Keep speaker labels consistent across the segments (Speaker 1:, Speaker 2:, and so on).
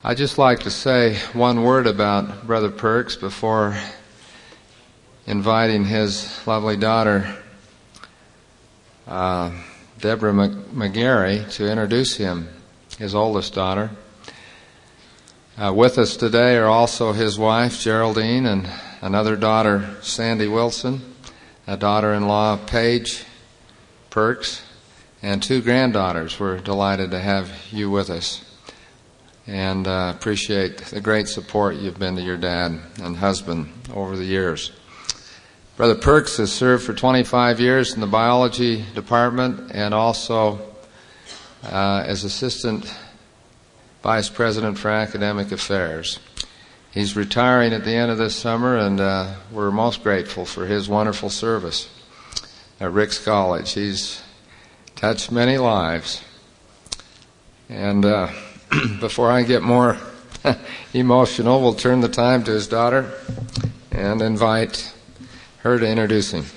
Speaker 1: I'd just like to say one word about Brother Perks before inviting his lovely daughter, Deborah McGarry, to introduce him, his oldest daughter. With us today are also his wife, Geraldine, and another daughter, Sandy Wilson, a daughter-in-law, Paige Perks, and two granddaughters. We're delighted to have you with us and appreciate the great support you've been to your dad and husband over the years. Brother Perks has served for 25 years in the biology department and also as assistant vice president for academic affairs. He's retiring at the end of this summer, and we're most grateful for his wonderful service at Ricks College. He's touched many lives. And before I get more emotional, we'll turn the time to his daughter and invite her to introduce him.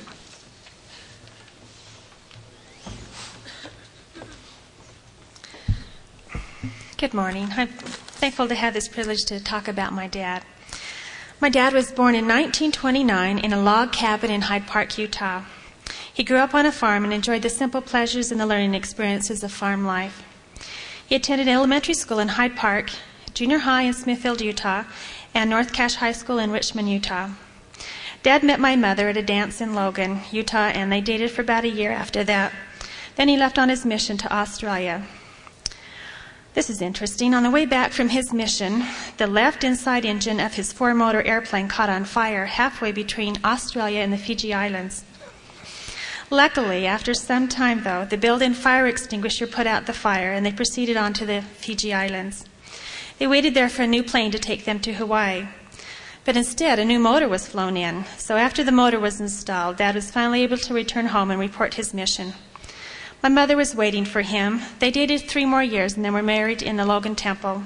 Speaker 2: Good morning. I'm thankful to have this privilege to talk about my dad. My dad was born in 1929 in a log cabin in Hyde Park, Utah. He grew up on a farm and enjoyed the simple pleasures and the learning experiences of farm life. He attended elementary school in Hyde Park, junior high in Smithfield, Utah, and North Cache High School in Richmond, Utah. Dad met my mother at a dance in Logan, Utah, and they dated for about a year after that. Then he left on his mission to Australia. This is interesting. On the way back from his mission, the left inside engine of his four-motor airplane caught on fire halfway between Australia and the Fiji Islands. Luckily, after some time, though, the built-in fire extinguisher put out the fire, and they proceeded on to the Fiji Islands. They waited there for a new plane to take them to Hawaii. But instead, a new motor was flown in. So after the motor was installed, Dad was finally able to return home and report his mission. My mother was waiting for him. They dated 3 more years and then were married in the Logan Temple.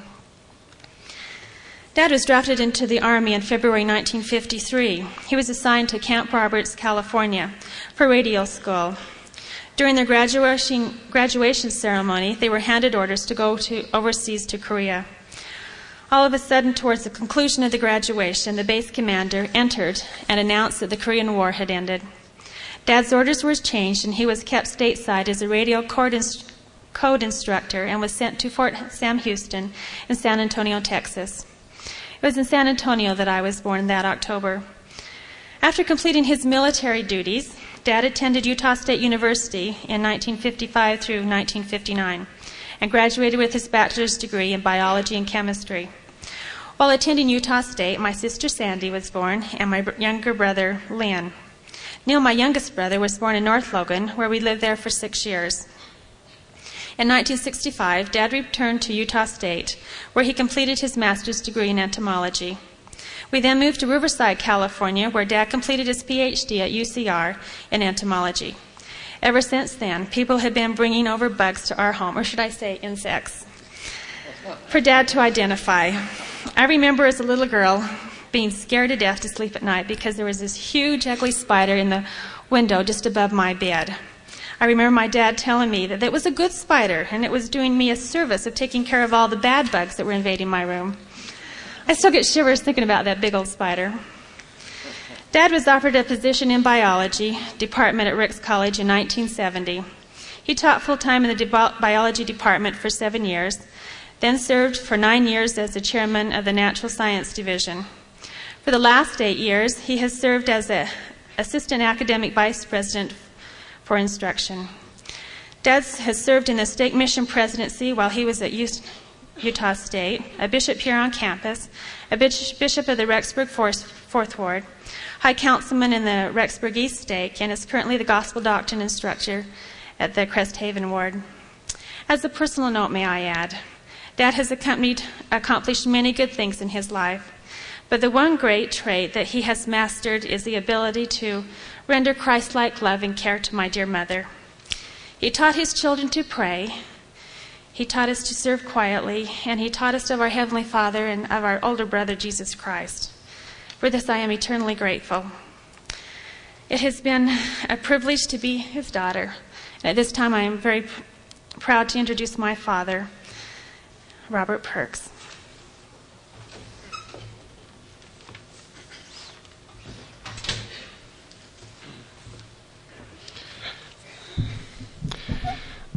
Speaker 2: Dad was drafted into the Army in February 1953. He was assigned to Camp Roberts, California, for radio school. During their graduation ceremony, they were handed orders to go overseas to Korea. All of a sudden, towards the conclusion of the graduation, the base commander entered and announced that the Korean War had ended. Dad's orders were changed, and he was kept stateside as a radio code instructor and was sent to Fort Sam Houston in San Antonio, Texas. It was in San Antonio that I was born that October. After completing his military duties, Dad attended Utah State University in 1955 through 1959 and graduated with his bachelor's degree in biology and chemistry. While attending Utah State, my sister Sandy was born and my younger brother Lynn. Neil, my youngest brother, was born in North Logan, where we lived there for 6 years. In 1965, Dad returned to Utah State, where he completed his master's degree in entomology. We then moved to Riverside, California, where Dad completed his PhD at UCR in entomology. Ever since then, people have been bringing over bugs to our home, or should I say insects, for Dad to identify. I remember as a little girl being scared to death to sleep at night because there was this huge, ugly spider in the window just above my bed. I remember my dad telling me that it was a good spider and it was doing me a service of taking care of all the bad bugs that were invading my room. I still get shivers thinking about that big old spider. Dad was offered a position in biology department at Ricks College in 1970. He taught full-time in the biology department for 7 years, then served for 9 years as the chairman of the natural science division. For the last 8 years, he has served as an assistant academic vice president for instruction. Dad has served in the state mission presidency while he was at Utah State, a bishop here on campus, a bishop of the Rexburg Fourth Ward, high councilman in the Rexburg East Stake, and is currently the gospel doctrine instructor at the Crest Haven Ward. As a personal note, may I add, Dad has accomplished many good things in his life. But the one great trait that he has mastered is the ability to render Christ-like love and care to my dear mother. He taught his children to pray. He taught us to serve quietly, and he taught us of our Heavenly Father and of our older brother, Jesus Christ. For this I am eternally grateful. It has been a privilege to be his daughter. And at this time I am very proud to introduce my father, Robert Perks.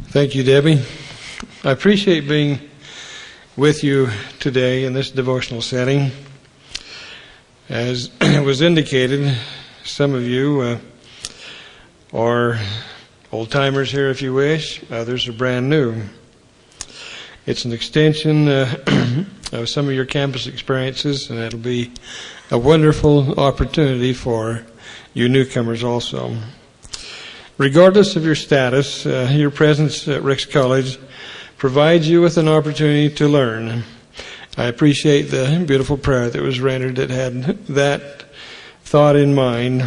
Speaker 3: Thank you, Debbie. I appreciate being with you today in this devotional setting. As was indicated, some of you are old-timers here if you wish. Others are brand new. It's an extension of some of your campus experiences, and it'll be a wonderful opportunity for you newcomers also. Regardless of your status, your presence at Ricks College provides you with an opportunity to learn. I appreciate the beautiful prayer that was rendered that had that thought in mind.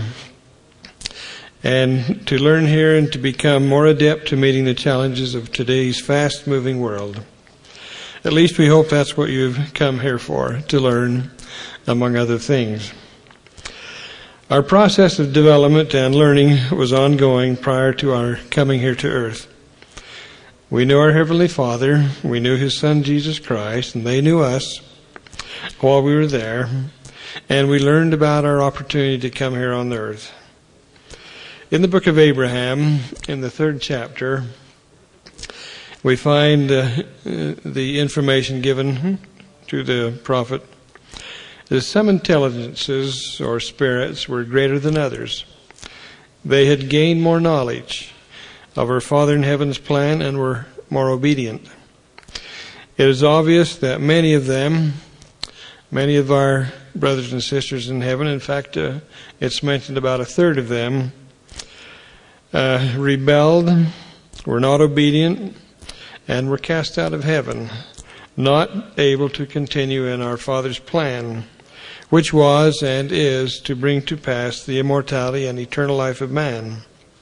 Speaker 3: And to learn here and to become more adept to meeting the challenges of today's fast-moving world. At least we hope that's what you've come here for, to learn, among other things. Our process of development and learning was ongoing prior to our coming here to earth. We knew our Heavenly Father, we knew His Son Jesus Christ, and they knew us while we were there, and we learned about our opportunity to come here on the earth. In the book of Abraham, in the 3rd chapter, we find the information given to the prophet. Some intelligences or spirits were greater than others. They had gained more knowledge of our Father in Heaven's plan and were more obedient. It is obvious that many of our brothers and sisters in heaven, in fact, it's mentioned about a third of them, rebelled, were not obedient, and were cast out of heaven, not able to continue in our Father's plan, which was and is to bring to pass the immortality and eternal life of man.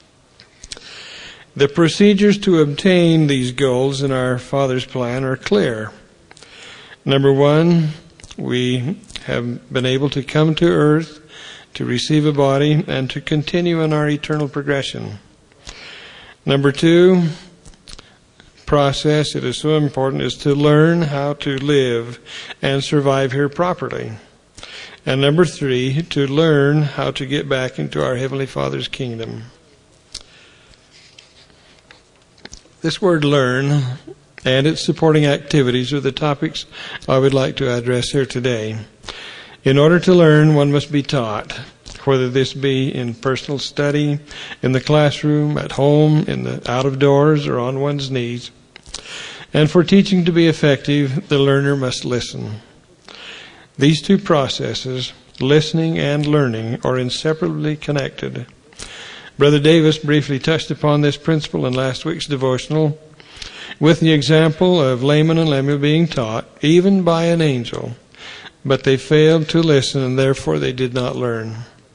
Speaker 3: The procedures to obtain these goals in our Father's plan are clear. Number one, we have been able to come to earth, to receive a body, and to continue in our eternal progression. Number two, process, it is so important, is to learn how to live and survive here properly. And number three, to learn how to get back into our Heavenly Father's kingdom. This word learn and its supporting activities are the topics I would like to address here today. In order to learn, one must be taught, whether this be in personal study, in the classroom, at home, in the out of doors, or on one's knees. And for teaching to be effective, the learner must listen. These two processes, listening and learning, are inseparably connected. Brother Davis briefly touched upon this principle in last week's devotional with the example of Laman and Lemuel being taught, even by an angel, but they failed to listen and therefore they did not learn.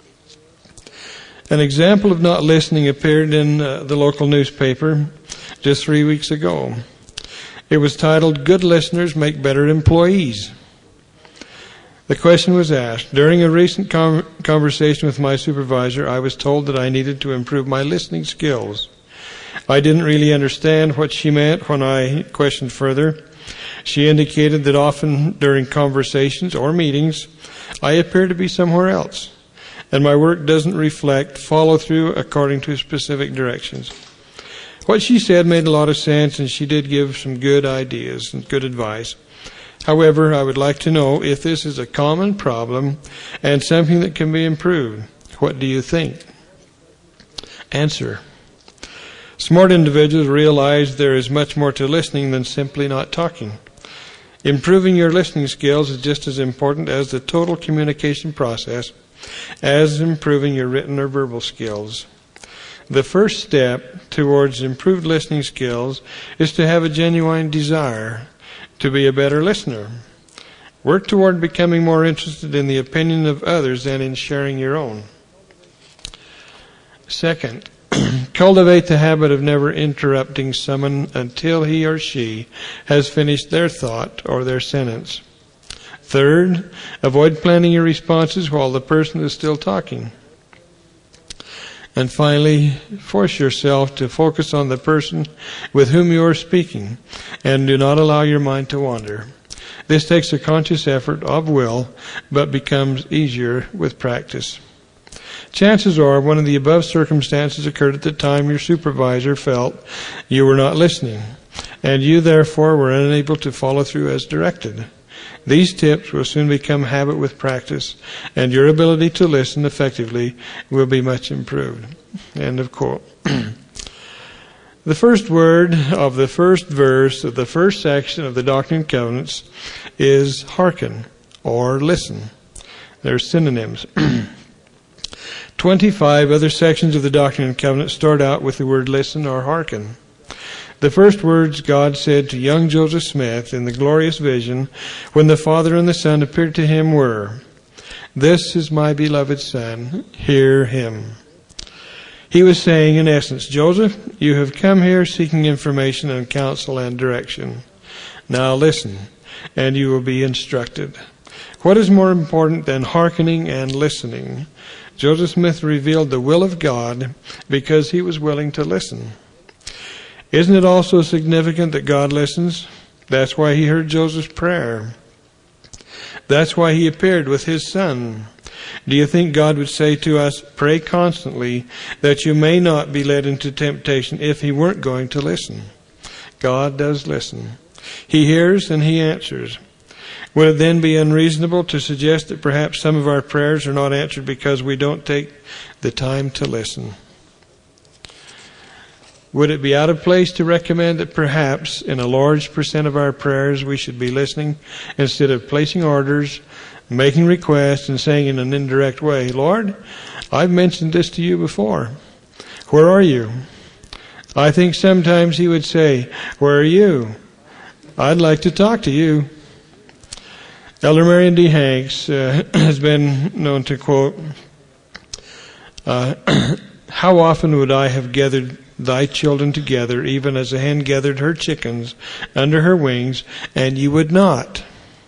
Speaker 3: An example of not listening appeared in the local newspaper just 3 weeks ago. It was titled, "Good Listeners Make Better Employees." The question was asked, during a recent conversation with my supervisor, I was told that I needed to improve my listening skills. I didn't really understand what she meant when I questioned further. She indicated that often during conversations or meetings, I appear to be somewhere else, and my work doesn't reflect follow-through according to specific directions. What she said made a lot of sense, and she did give some good ideas and good advice. However, I would like to know if this is a common problem and something that can be improved. What do you think? Answer. Smart individuals realize there is much more to listening than simply not talking. Improving your listening skills is just as important as the total communication process as improving your written or verbal skills. The first step towards improved listening skills is to have a genuine desire to be a better listener. Work toward becoming more interested in the opinion of others than in sharing your own. Second, cultivate the habit of never interrupting someone until he or she has finished their thought or their sentence. Third, avoid planning your responses while the person is still talking. And finally, force yourself to focus on the person with whom you are speaking and do not allow your mind to wander. This takes a conscious effort of will, but becomes easier with practice. Chances are one of the above circumstances occurred at the time your supervisor felt you were not listening, and you therefore were unable to follow through as directed. These tips will soon become habit with practice, and your ability to listen effectively will be much improved. End of quote. The first word of the first verse of the first section of the Doctrine and Covenants is hearken, or listen. They're synonyms. 25 other sections of the Doctrine and Covenants start out with the word listen or hearken. The first words God said to young Joseph Smith in the glorious vision when the Father and the Son appeared to him were, "This is my beloved Son, hear him." He was saying, in essence, Joseph, you have come here seeking information and counsel and direction. Now listen, and you will be instructed. What is more important than hearkening and listening? Joseph Smith revealed the will of God because he was willing to listen. Isn't it also significant that God listens? That's why he heard Joseph's prayer. That's why he appeared with his son. Do you think God would say to us, pray constantly that you may not be led into temptation, if he weren't going to listen? God does listen. He hears and he answers. Would it then be unreasonable to suggest that perhaps some of our prayers are not answered because we don't take the time to listen? Would it be out of place to recommend that perhaps in a large percent of our prayers we should be listening instead of placing orders, making requests, and saying in an indirect way, Lord, I've mentioned this to you before. Where are you? I think sometimes he would say, where are you? I'd like to talk to you. Elder Marion D. Hanks has been known to quote, how often would I have gathered thy children together, even as a hen gathered her chickens under her wings, and you would not.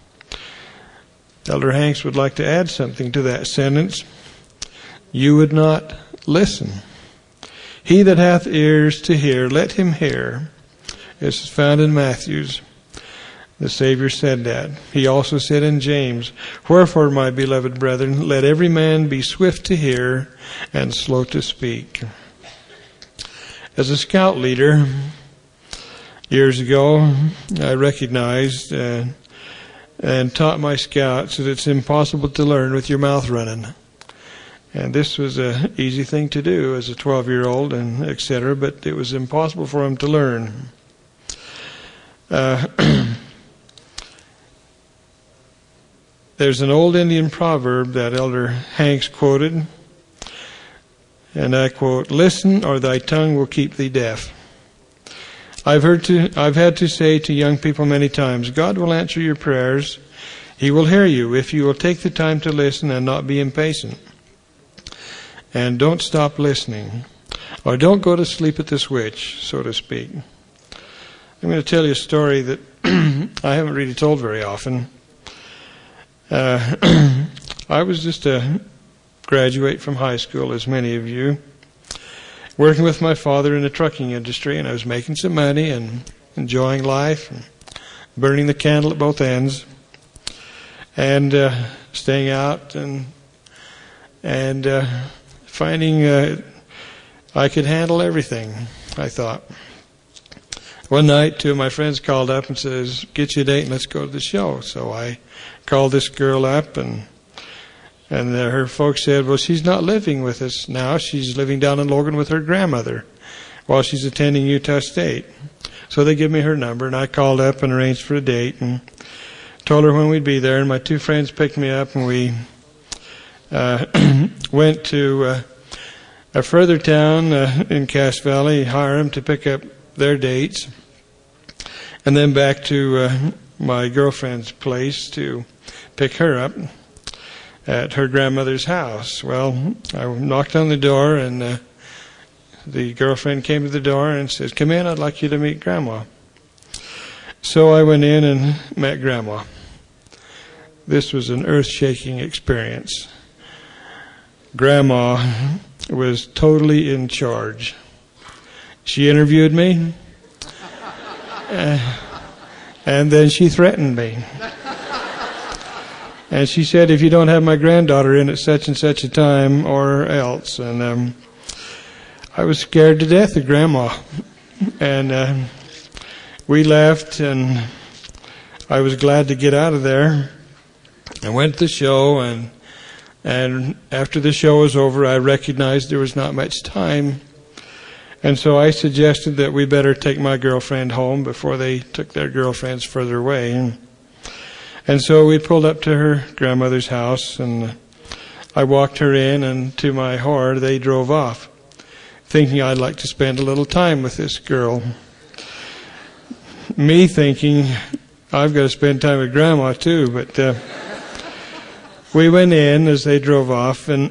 Speaker 3: Elder Hanks would like to add something to that sentence. You would not listen. He that hath ears to hear, let him hear. This is found in Matthew's. The Savior said that. He also said in James, wherefore, my beloved brethren, let every man be swift to hear and slow to speak. As a scout leader, years ago, I recognized and taught my scouts that it's impossible to learn with your mouth running. And this was an easy thing to do as a 12-year-old and etc., but it was impossible for them to learn. There's an old Indian proverb that Elder Hanks quoted, and I quote, listen or thy tongue will keep thee deaf. I've had to say to young people many times, God will answer your prayers. He will hear you if you will take the time to listen and not be impatient. And don't stop listening. Or don't go to sleep at the switch, so to speak. I'm going to tell you a story that I haven't really told very often. I was just a graduate from high school, as many of you, working with my father in the trucking industry, and I was making some money and enjoying life, and burning the candle at both ends, and staying out and finding I could handle everything, I thought. One night, two of my friends called up and says, get you a date and let's go to the show. So I called this girl up, and her folks said, well, she's not living with us now. She's living down in Logan with her grandmother while she's attending Utah State. So they give me her number, and I called up and arranged for a date and told her when we'd be there. And my two friends picked me up, and we went to a further town in Cache Valley, Hiram, to pick up their dates, and then back to my girlfriend's place to pick her up at her grandmother's house. Well, I knocked on the door, and the girlfriend came to the door and says, come in, I'd like you to meet Grandma. So I went in and met Grandma. This was an earth-shaking experience. Grandma was totally in charge. She interviewed me, and then she threatened me. And she said, if you don't have my granddaughter in at such and such a time or else. And I was scared to death of Grandma. And we left, and I was glad to get out of there. I went to the show, and after the show was over, I recognized there was not much time. And so I suggested that we better take my girlfriend home before they took their girlfriends further away. And so we pulled up to her grandmother's house, and I walked her in, and to my horror, they drove off, thinking I'd like to spend a little time with this girl. Me thinking, I've got to spend time with Grandma too, but we went in as they drove off, and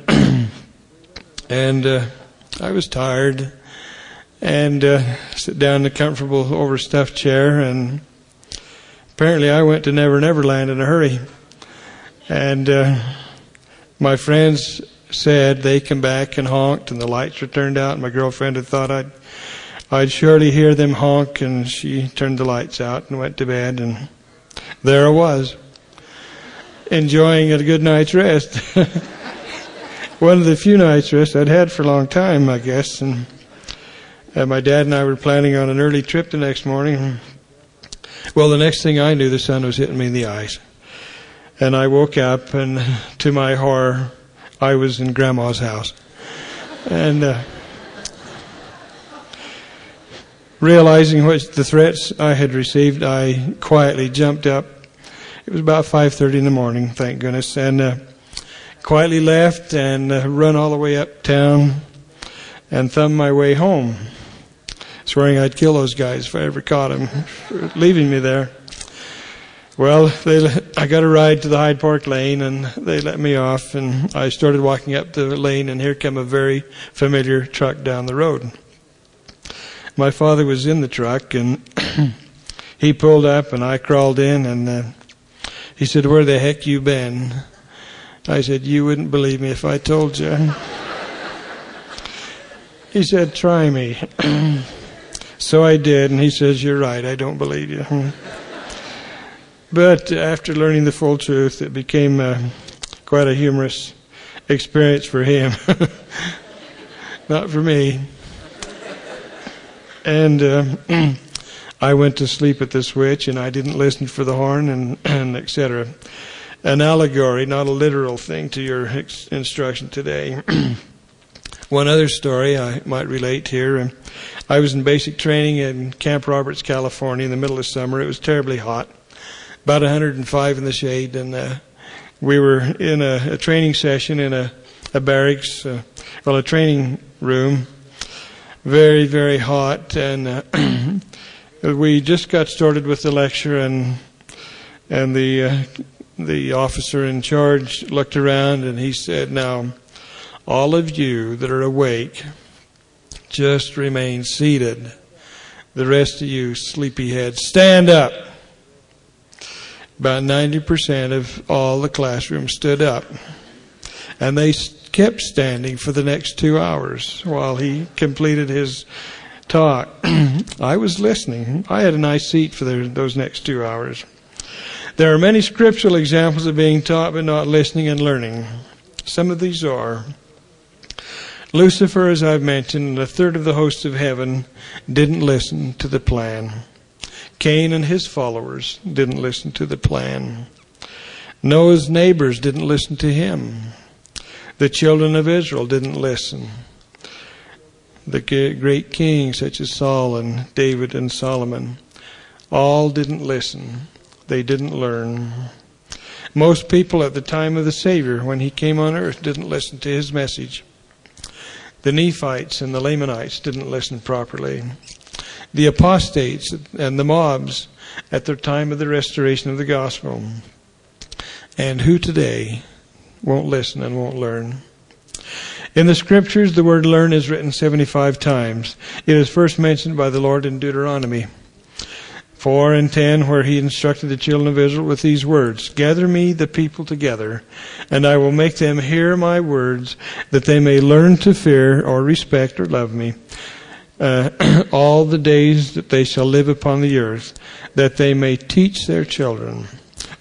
Speaker 3: I was tired, and sit down in a comfortable overstuffed chair, and apparently I went to Never Never Land in a hurry. And my friends said they come back and honked, and the lights were turned out, and my girlfriend had thought I'd surely hear them honk, and she turned the lights out and went to bed, and there I was, enjoying a good night's rest. One of the few nights rest I'd had for a long time, I guess. And my dad and I were planning on an early trip the next morning. Well, the next thing I knew, the sun was hitting me in the eyes. And I woke up, and to my horror, I was in Grandma's house. And realizing what the threats I had received, I quietly jumped up. It was about 5:30 in the morning, thank goodness, and quietly left and run all the way uptown and thumbed my way home, swearing I'd kill those guys if I ever caught them, leaving me there. Well, I got a ride to the Hyde Park Lane, and they let me off, and I started walking up the lane, and here came a very familiar truck down the road. My father was in the truck, and he pulled up, and I crawled in, and he said, "Where the heck you been?" I said, "You wouldn't believe me if I told you." He said, "Try me." So I did, and he says, "You're right, I don't believe you." But after learning the full truth, it became quite a humorous experience for him. Not for me. And I went to sleep at the switch, and I didn't listen for the horn, and etc. An allegory, not a literal thing, to your instruction today. One other story I might relate here. I was in basic training in Camp Roberts, California, in the middle of summer. It was terribly hot, about 105 in the shade, and we were in a training session in a barracks, a training room. Very, very hot, and we just got started with the lecture, and the officer in charge looked around, and he said, "Now, all of you that are awake, just remain seated. The rest of you sleepyheads, stand up." About 90% of all the classroom stood up, and they kept standing for the next 2 hours while he completed his talk. I was listening. I had a nice seat for those next 2 hours. There are many scriptural examples of being taught but not listening and learning. Some of these are: Lucifer, as I've mentioned, and a third of the hosts of heaven didn't listen to the plan. Cain and his followers didn't listen to the plan. Noah's neighbors didn't listen to him. The children of Israel didn't listen. The great kings such as Saul and David and Solomon all didn't listen. They didn't learn. Most people at the time of the Savior, when he came on earth, didn't listen to his message. The Nephites and the Lamanites didn't listen properly. The apostates and the mobs at the time of the restoration of the gospel. And who today won't listen and won't learn? In the scriptures, the word learn is written 75 times. It is first mentioned by the Lord in Deuteronomy 4 and 10, where he instructed the children of Israel with these words: "Gather me the people together, and I will make them hear my words, that they may learn to fear or respect or love me all the days that they shall live upon the earth, that they may teach their children."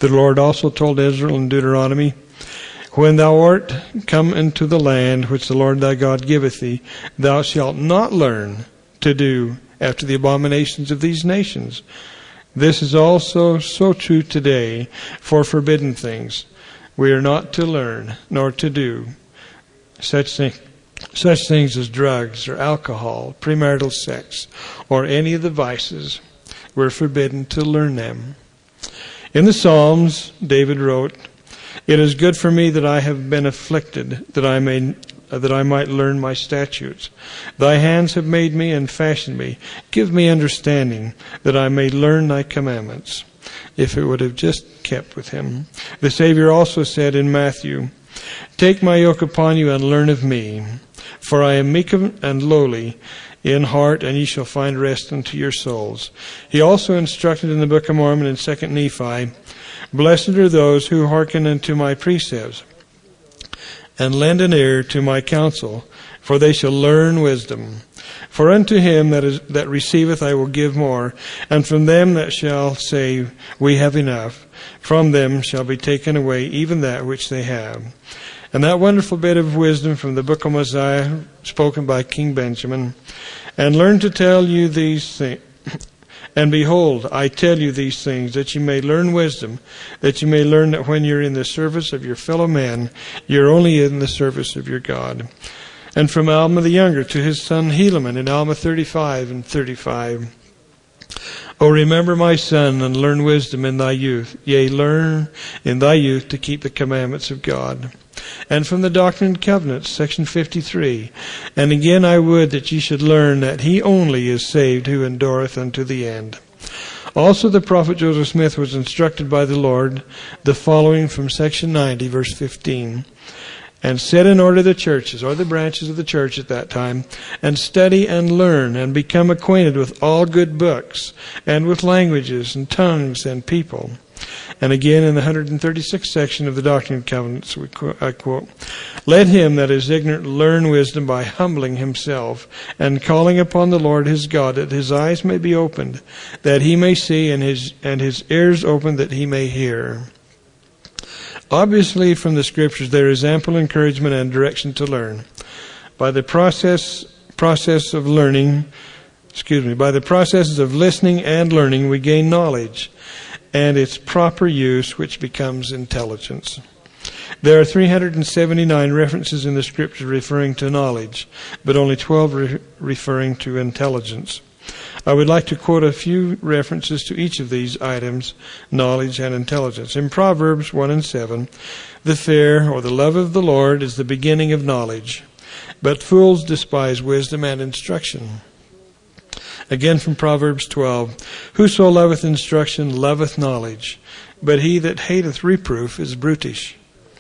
Speaker 3: The Lord also told Israel in Deuteronomy, when thou art come into the land which the Lord thy God giveth thee, thou shalt not learn to do after the abominations of these nations. This is also so true today for forbidden things. We are not to learn nor to do such things as drugs or alcohol, premarital sex, or any of the vices. We're forbidden to learn them. In the Psalms, David wrote, it is good for me that I have been afflicted, that I might learn my statutes. Thy hands have made me and fashioned me. Give me understanding, that I may learn thy commandments. If it would have just kept with him. The Savior also said in Matthew, take my yoke upon you and learn of me, for I am meek and lowly in heart, and ye shall find rest unto your souls. He also instructed in the Book of Mormon in 2 Nephi, blessed are those who hearken unto my precepts, and lend an ear to my counsel, for they shall learn wisdom. For unto him that receiveth I will give more, and from them that shall say, we have enough, from them shall be taken away even that which they have. And that wonderful bit of wisdom from the book of Mosiah, spoken by King Benjamin, and learn to tell you these things. And behold, I tell you these things, that you may learn wisdom, that you may learn that when you're in the service of your fellow men, you're only in the service of your God. And from Alma the younger to his son Helaman in Alma 35 and 35. O remember, my son, and learn wisdom in thy youth. Yea, learn in thy youth to keep the commandments of God. And from the Doctrine and Covenants, section 53. And again I would that ye should learn that he only is saved who endureth unto the end. Also the prophet Joseph Smith was instructed by the Lord the following from section 90, verse 15. And set in order the churches, or the branches of the church at that time, and study and learn, and become acquainted with all good books, and with languages, and tongues, and people. And again in the 136th section of the Doctrine and Covenants, I quote, let him that is ignorant learn wisdom by humbling himself, and calling upon the Lord his God, that his eyes may be opened, that he may see, and his ears opened, that he may hear. Obviously, from the Scriptures, there is ample encouragement and direction to learn. By the processes of listening and learning, we gain knowledge, and its proper use, which becomes intelligence. There are 379 references in the Scriptures referring to knowledge, but only 12 referring to intelligence. I would like to quote a few references to each of these items, knowledge and intelligence. In Proverbs 1 and 7, the fear or the love of the Lord is the beginning of knowledge, but fools despise wisdom and instruction. Again from Proverbs 12, whoso loveth instruction loveth knowledge, but he that hateth reproof is brutish.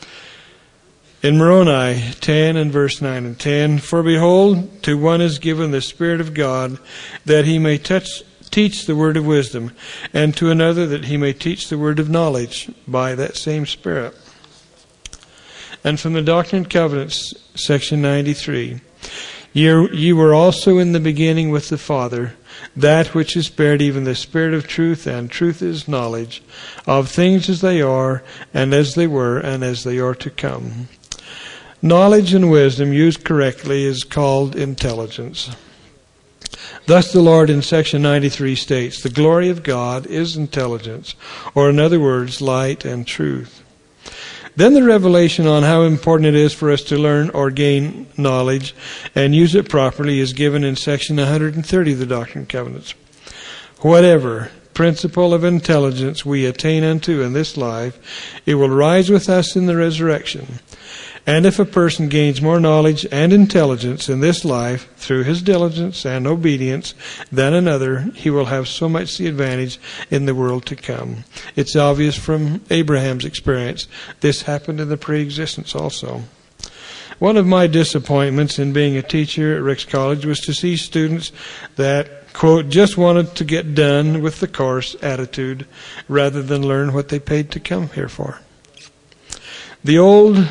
Speaker 3: In Moroni 10 and verse 9 and 10, for behold, to one is given the Spirit of God, that he may teach the word of wisdom, and to another that he may teach the word of knowledge by that same Spirit. And from the Doctrine and Covenants, section 93, ye were also in the beginning with the Father, that which is spared, even the Spirit of truth, and truth is knowledge, of things as they are, and as they were, and as they are to come. Knowledge and wisdom used correctly is called intelligence. Thus the Lord in section 93 states, the glory of God is intelligence, or in other words, light and truth. Then the revelation on how important it is for us to learn or gain knowledge and use it properly is given in section 130 of the Doctrine and Covenants. Whatever principle of intelligence we attain unto in this life, it will rise with us in the resurrection. And if a person gains more knowledge and intelligence in this life through his diligence and obedience than another, he will have so much the advantage in the world to come. It's obvious from Abraham's experience. This happened in the pre-existence also. One of my disappointments in being a teacher at Ricks College was to see students that, quote, just wanted to get done with the course attitude rather than learn what they paid to come here for. The old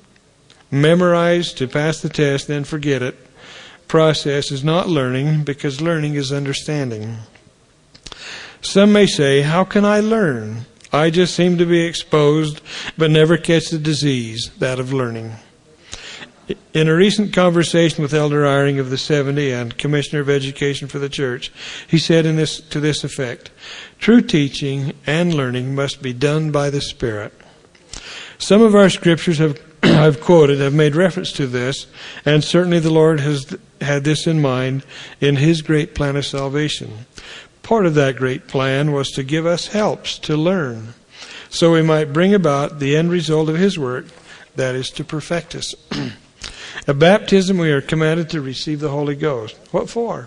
Speaker 3: memorize to pass the test, then forget it process is not learning, because learning is understanding. Some may say, how can I learn? I just seem to be exposed, but never catch the disease, that of learning. In a recent conversation with Elder Eyring of the 70 and Commissioner of Education for the Church, he said to this effect, "True teaching and learning must be done by the Spirit." Some of our scriptures I've quoted have made reference to this, and certainly the Lord has had this in mind in His great plan of salvation. Part of that great plan was to give us helps to learn, so we might bring about the end result of His work, that is, to perfect us. At baptism, we are commanded to receive the Holy Ghost. What for?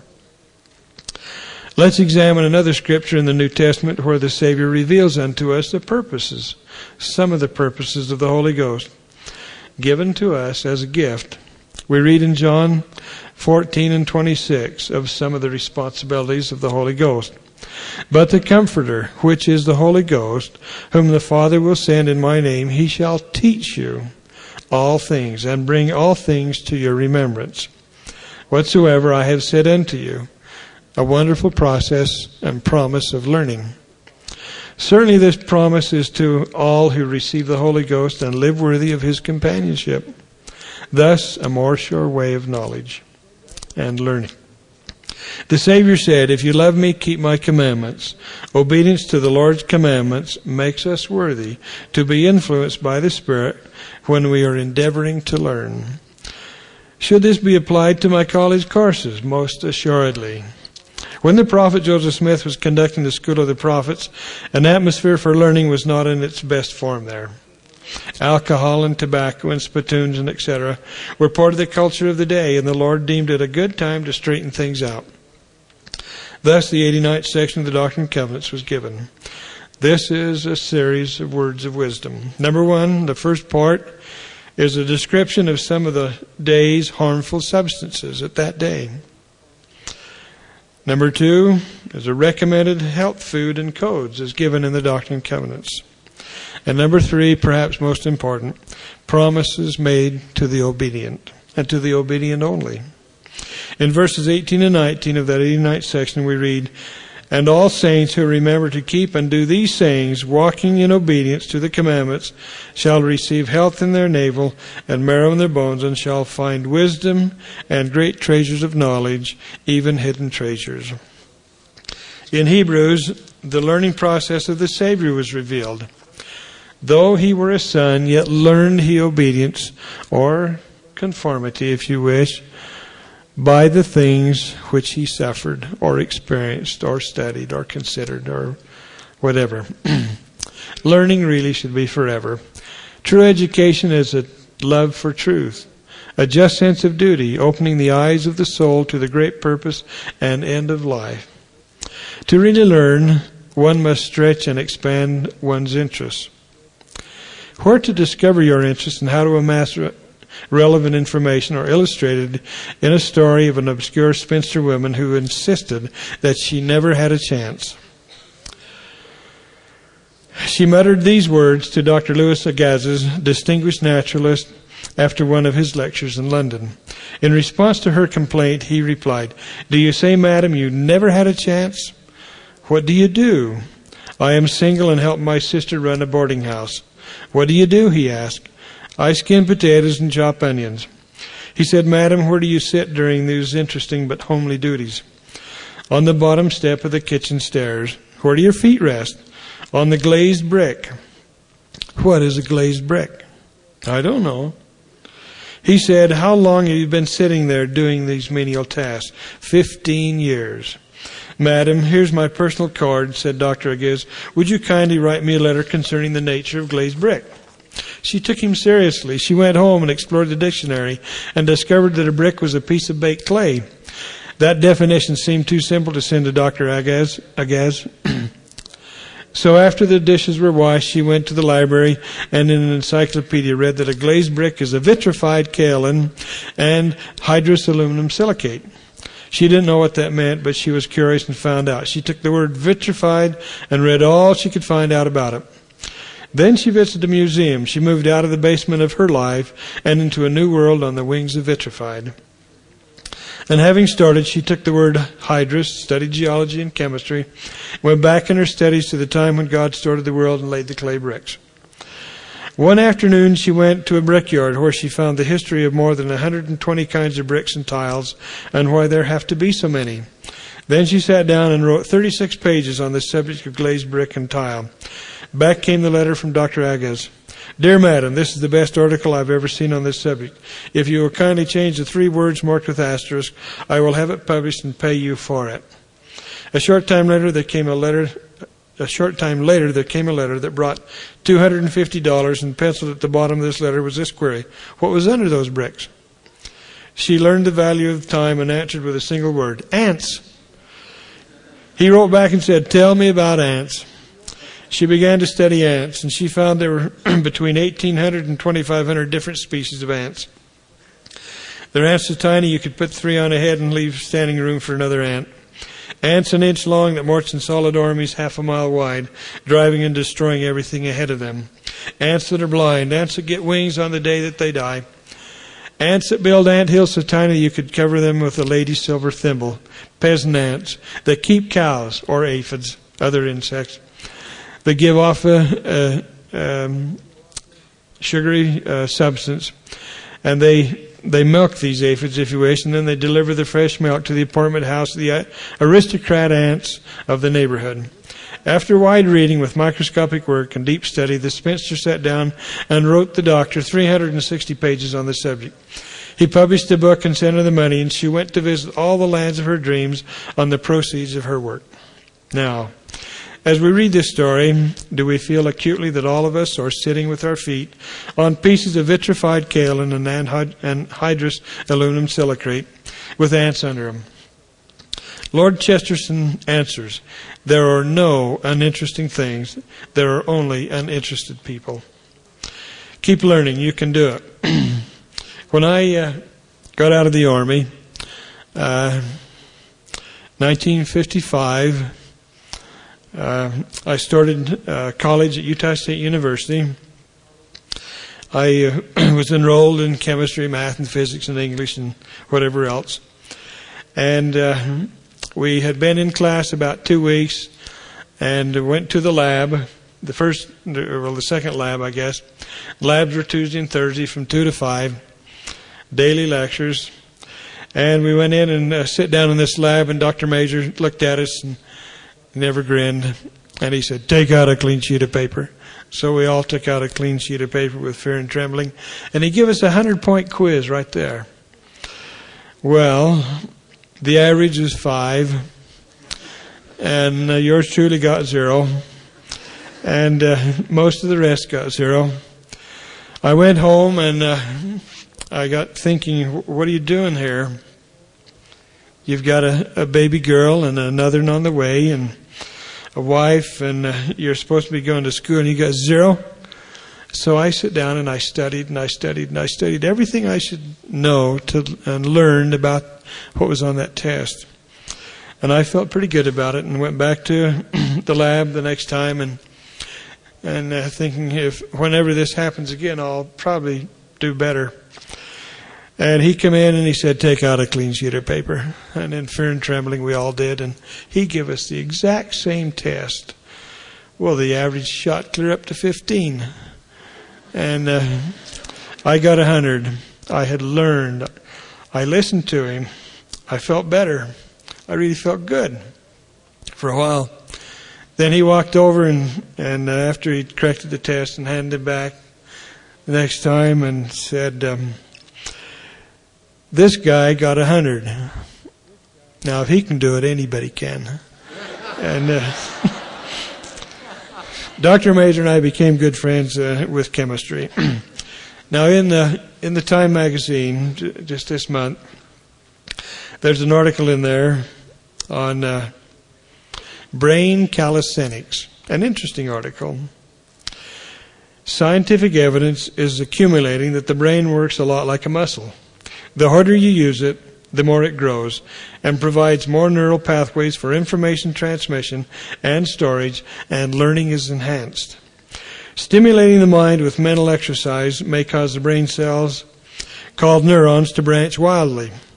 Speaker 3: Let's examine another scripture in the New Testament where the Savior reveals unto us the purposes, some of the purposes of the Holy Ghost, given to us as a gift. We read in John 14 and 26 of some of the responsibilities of the Holy Ghost. "But the Comforter, which is the Holy Ghost, whom the Father will send in my name, He shall teach you all things, and bring all things to your remembrance, whatsoever I have said unto you." A wonderful process and promise of learning. Certainly this promise is to all who receive the Holy Ghost and live worthy of His companionship. Thus, a more sure way of knowledge and learning. The Savior said, "If you love me, keep my commandments." Obedience to the Lord's commandments makes us worthy to be influenced by the Spirit when we are endeavoring to learn. Should this be applied to my college courses? Most assuredly. When the prophet Joseph Smith was conducting the School of the Prophets, an atmosphere for learning was not in its best form there. Alcohol and tobacco and spittoons and etc. were part of the culture of the day, and the Lord deemed it a good time to straighten things out. Thus, the 89th section of the Doctrine and Covenants was given. This is a series of words of wisdom. Number one, the first part, is a description of some of the day's harmful substances at that day. Number two is a recommended health food and codes as given in the Doctrine and Covenants. And number three, perhaps most important, promises made to the obedient, and to the obedient only. In verses 18 and 19 of that 89th section we read, "And all saints who remember to keep and do these sayings, walking in obedience to the commandments, shall receive health in their navel and marrow in their bones, and shall find wisdom and great treasures of knowledge, even hidden treasures." In Hebrews, the learning process of the Savior was revealed. Though He were a son, yet learned He obedience, or conformity if you wish, by the things which He suffered, or experienced, or studied, or considered, or whatever. Learning really should be forever. True education is a love for truth, a just sense of duty, opening the eyes of the soul to the great purpose and end of life. To really learn, one must stretch and expand one's interests. Where to discover your interests and how to amass relevant information are illustrated in a story of an obscure spinster woman who insisted that she never had a chance. She muttered these words to Dr. Louis Agassiz, distinguished naturalist, after one of his lectures in London. In response to her complaint, he replied, "Do you say, madam, you never had a chance? What do you do?" "I am single and help my sister run a boarding house." "What do you do?" he asked. "I skin potatoes and chop onions." He said, "Madam, where do you sit during these interesting but homely duties?" "On the bottom step of the kitchen stairs." "Where do your feet rest?" "On the glazed brick." "What is a glazed brick?" "I don't know." He said, "How long have you been sitting there doing these menial tasks?" 15 years. "Madam, here's my personal card," said Dr. Agassiz. "Would you kindly write me a letter concerning the nature of glazed brick?" She took him seriously. She went home and explored the dictionary and discovered that a brick was a piece of baked clay. That definition seemed too simple to send to Dr. Agassiz. So after the dishes were washed, she went to the library and in an encyclopedia read that a glazed brick is a vitrified kaolin and hydrous aluminum silicate. She didn't know what that meant, but she was curious and found out. She took the word vitrified and read all she could find out about it. Then she visited a museum. She moved out of the basement of her life and into a new world on the wings of vitrified. And having started, she took the word hydrous, studied geology and chemistry, went back in her studies to the time when God started the world and laid the clay bricks. One afternoon, she went to a brickyard where she found the history of more than 120 kinds of bricks and tiles and why there have to be so many. Then she sat down and wrote 36 pages on the subject of glazed brick and tile. Back came the letter from Dr. Agassiz. Dear Madam, this is the best article I've ever seen on this subject. If you will kindly change the 3 words marked with asterisk, I will have it published and pay you for it. A short time later, there came a letter that brought $250, and penciled at the bottom of this letter was this query: what was under those bricks? She learned the value of time and answered with a single word: ants. He wrote back and said, tell me about ants. She began to study ants, and she found there were between 1,800 and 2,500 different species of ants. They're ants so tiny you could put 3 on a head and leave standing room for another ant. Ants an inch long that march in solid armies half a mile wide, driving and destroying everything ahead of them. Ants that are blind. Ants that get wings on the day that they die. Ants that build ant hills so tiny you could cover them with a lady's silver thimble. Peasant ants that keep cows, or aphids, other insects. They give off a sugary substance, and they milk these aphids, if you wish, and then they deliver the fresh milk to the apartment house of the aristocrat ants of the neighborhood. After wide reading with microscopic work and deep study, the spinster sat down and wrote the doctor 360 pages on the subject. He published the book and sent her the money, and she went to visit all the lands of her dreams on the proceeds of her work. Now, as we read this story, do we feel acutely that all of us are sitting with our feet on pieces of vitrified kaolin and anhydrous aluminum silicate with ants under them? Lord Chesterton answers, there are no uninteresting things. There are only uninterested people. Keep learning. You can do it. When I got out of the Army, 1955, I started college at Utah State University. I was enrolled in chemistry, math, and physics, and English, and whatever else. And we had been in class about 2 weeks, and went to the lab. The second lab, I guess. Labs were Tuesday and Thursday from 2 to 5, daily lectures. And we went in and sit down in this lab, and Dr. Major looked at us and never grinned, and he said, take out a clean sheet of paper. So we all took out a clean sheet of paper with fear and trembling, and he gave us a 100-point quiz right there. Well, the average was 5, and yours truly got 0, and most of the rest got 0. I went home, and I got thinking, what are you doing here? You've got a baby girl and another one on the way, and a wife, and you're supposed to be going to school, and you got 0. So I sat down and I studied and I studied and I studied everything I should know and learned about what was on that test. And I felt pretty good about it, and went back to the lab the next time and thinking, whenever this happens again, I'll probably do better. And he came in and he said, take out a clean sheet of paper. And in fear and trembling, we all did. And he gave us the exact same test. Well, the average shot clear up to 15. And I got 100. I had learned. I listened to him. I felt better. I really felt good for a while. Then he walked over and after he corrected the test and handed it back the next time and said, this guy got 100. Now, if he can do it, anybody can. And Dr. Major and I became good friends with chemistry. Now, in the Time magazine, just this month, there's an article in there on brain calisthenics. An interesting article. Scientific evidence is accumulating that the brain works a lot like a muscle. The harder you use it, the more it grows and provides more neural pathways for information transmission and storage, and learning is enhanced. Stimulating the mind with mental exercise may cause the brain cells called neurons to branch wildly.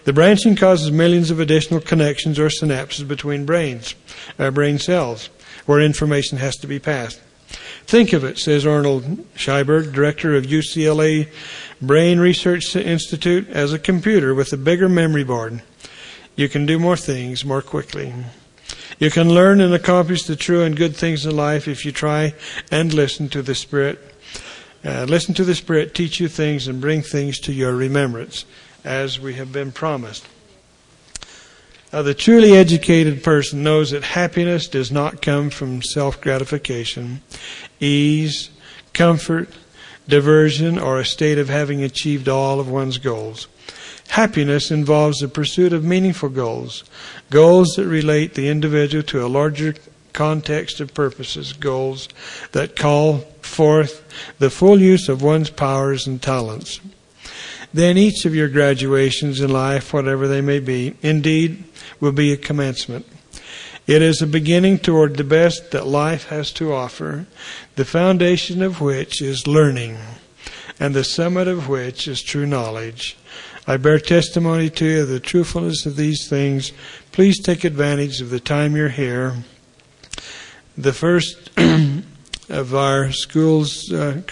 Speaker 3: The branching causes millions of additional connections or synapses between brain cells, where information has to be passed. Think of it, says Arnold Scheiberg, director of UCLA Brain Research Institute, as a computer with a bigger memory board. You can do more things more quickly. You can learn and accomplish the true and good things in life if you try and listen to the Spirit. Listen to the Spirit teach you things and bring things to your remembrance, as we have been promised. The truly educated person knows that happiness does not come from self-gratification, ease, comfort, diversion, or a state of having achieved all of one's goals. Happiness involves the pursuit of meaningful goals, goals that relate the individual to a larger context of purposes, goals that call forth the full use of one's powers and talents. Then each of your graduations in life, whatever they may be, indeed will be a commencement. It is a beginning toward the best that life has to offer, the foundation of which is learning, and the summit of which is true knowledge. I bear testimony to you of the truthfulness of these things. Please take advantage of the time you're here. The first of our school's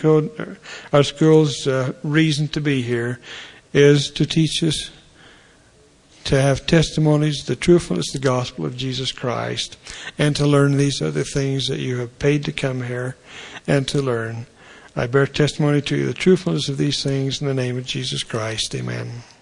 Speaker 3: reason to be here is to teach us to have testimonies, the truthfulness of the gospel of Jesus Christ, and to learn these other things that you have paid to come here and to learn. I bear testimony to you the truthfulness of these things in the name of Jesus Christ. Amen.